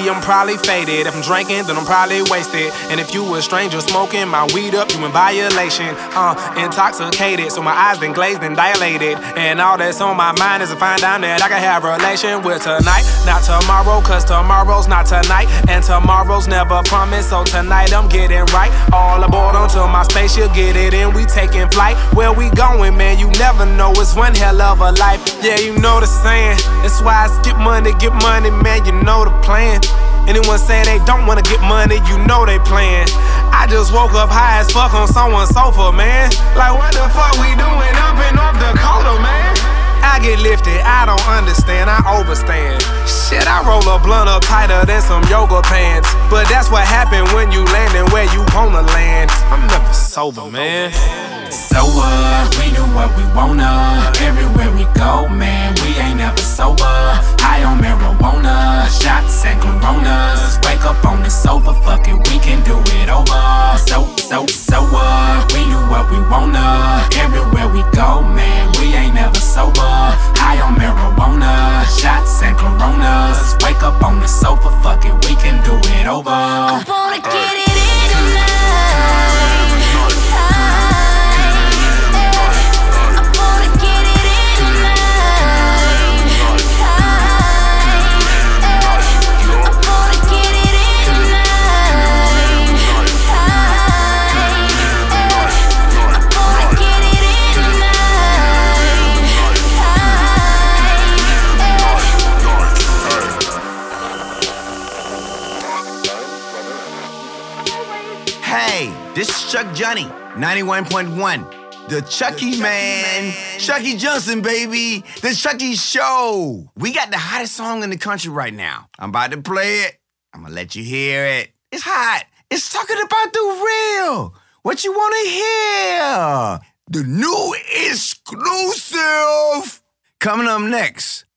I'm probably faded. If I'm drinking, then I'm probably wasted. And if you a stranger smoking my weed up, you in violation. Intoxicated, so my eyes been glazed and dilated. And all that's on my mind is to find out that I can have a relation with tonight, not tomorrow, cause tomorrow's not tonight. And tomorrow's never promised, so tonight I'm getting right. All aboard onto my spaceship, get it in, we taking flight. Where we going, man, you never know, it's one hell of a life. Yeah, you know the saying, that's why I skip money, get money, man, you know the plan. Anyone saying they don't wanna get money, you know they playing. I just woke up high as fuck on someone's sofa, man. Like what the fuck we doing up in North Dakota, man? I get lifted, I don't understand, I overstand. Shit, I roll a blunt up tighter than some yoga pants. But that's what happened when you landin' where you wanna land. I'm never sober, man. So we do what we wanna. Everywhere we go, man, we ain't never sober. High on marijuana, shots and coronas. Wake up on the sofa, fuck it, we can do it over. So we do what we wanna. Everywhere we go, man, we ain't never sober. High on marijuana, shots and coronas. Wake up on the sofa, fuck it, we can do it over. I wanna get it in tonight. Hey, this is Chuck Johnny, 91.1. The Chucky Man. Chucky Johnson, baby. The Chucky Show. We got the hottest song in the country right now. I'm about to play it. I'm gonna let you hear it. It's hot. It's talking about the real. What you wanna hear. The new exclusive. Coming up next.